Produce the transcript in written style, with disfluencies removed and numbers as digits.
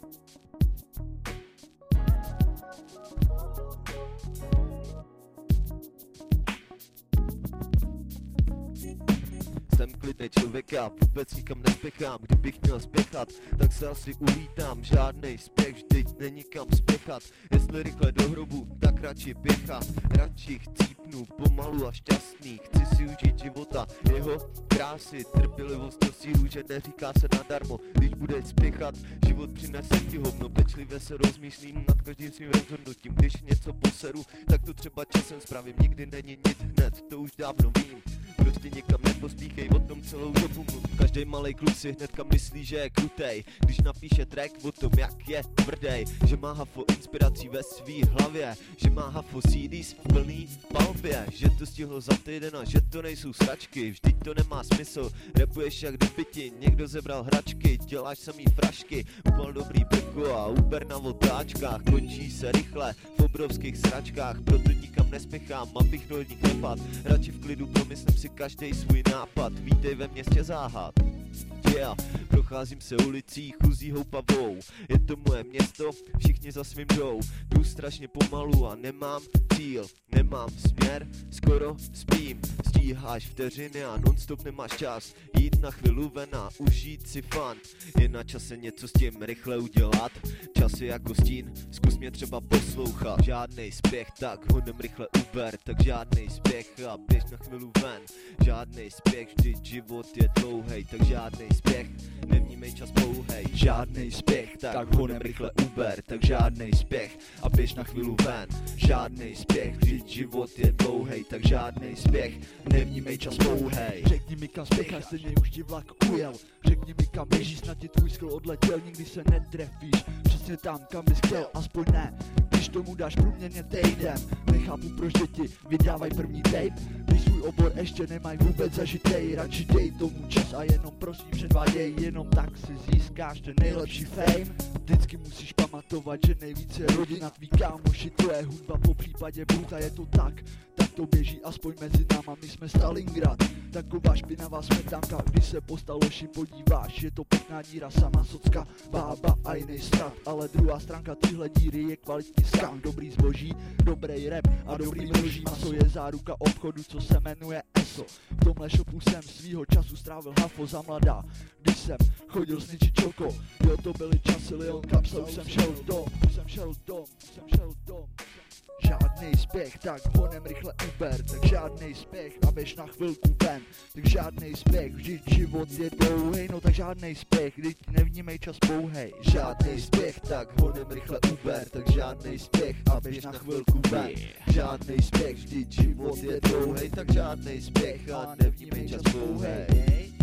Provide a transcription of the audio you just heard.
Jsem klidnej člověka, vůbec nikam nespěchám. Kdybych měl spěchat, tak se asi ulítám. Žádnej spěch, vždyť není kam spěchat. Jestli rychle do hrobu, tak radši běhat. Radši chcípnu, pomalu a šťastný. Chci si užít života, jeho krásy, trpělivost to sílu, že neříká se nadarmo. Když budeš spěchat, život přinese ti hovno. Pečlivě se rozmýšlím nad každým svým rozhodnutím. Když něco poseru, tak to třeba časem spravím. Nikdy není nic hned, to už dávno vím. Prostě někam nepospíchej, o tom celou dobu mluvím. Každej malej kluk si hnedka myslí, že je krutej, když napíše track o tom, jak je tvrdej. Že má hafo inspirací ve svý hlavě, že má hafo CDs v plný palbě, že to stihl za týden a že to nejsou sračky. Vždyť to nemá smysl, rapuješ jak kdyby ti někdo zebral hračky. Děláš samý frašky, upal dobrý brko a Uber na otáčkách. Končí se rychle v obrovských sračkách, proto nikam nespěchám, abych do nich nepad. Radši v klidu promyslím si každej svůj nápad. Vítej ve městě záhad. Yeah, procházím se ulicí chuzí houpavou. Je to moje město, všichni za svým jdou. Jdu strašně pomalu a nemám cíl, nemám směr, skoro spím. Stíháš vteřiny a non-stop nemáš čas jít na chvíli ven a užít si fun. Je na čase něco s tím rychle udělat. Čas je jako stín, zkus mě třeba poslouchat. Žádnej spěch, tak honem rychle Uber. Tak žádnej spěch a běž na chvíli ven. Žádnej spěch, vždyť život je dlouhej. Tak žádnej spěch, nevnímej čas pouhej. Žádnej spěch, tak honem rychle Uber. Tak žádnej spěch a běž na chvíli ven. Žádnej spěch, vždyť život je dlouhej. Tak žádnej spěch, nevnímej čas pouhej. Řekni mi kam spěcháš, stejně už ti vlak ujel. Řekni mi kam běžíš, snad ti tvůj skill odletěl. Nikdy se netrefíš, přesně tam kam bys chtěl, aspoň ne. Když tomu dáš průměrně týden, nechápu proč děti vydávají první tape. Když svůj obor ještě nemají vůbec zažitej, radši dej tomu čas a jenom prosím předváděj. Jenom tak si získáš ten nejlepší fame. Vždycky musíš pamatovat, že nejvíce je rodina, tví kámoši, to je hudba, po případě bruta, je to tak. Tak to běží aspoň mezi náma, my jsme Stalingrad. Taková špinavá smetanka, když se po staloši podíváš, je to pěkná díra, sama socka, bába a jiný strat. Ale druhá stránka téhle díry je kvalitní skam. Dobrý zboží, dobrý rap a dobrý množí maso je záruka obchodu, co se jmenuje ESO. V tomhle shopu jsem svýho času strávil hafo za mladá, když jsem chodil snitčit čoko. Jo, to byly časy, Lil Kapsa, už jsem šel dom. Žádnej spěch, tak honem rychle Uber. Tak žádnej spěch a běž na chvilku ven. Tak žádnej spěch, vždyť život je dlouhej. No tak žádnej spěch, vždyť nevnímej čas pouhej. Žádnej spěch, tak honem rychle Uber. Tak žádnej spěch a běž na chvilku ven. Žádnej spěch, vždyť život je dlouhej. Tak žádnej spěch a nevnímej čas pouhej.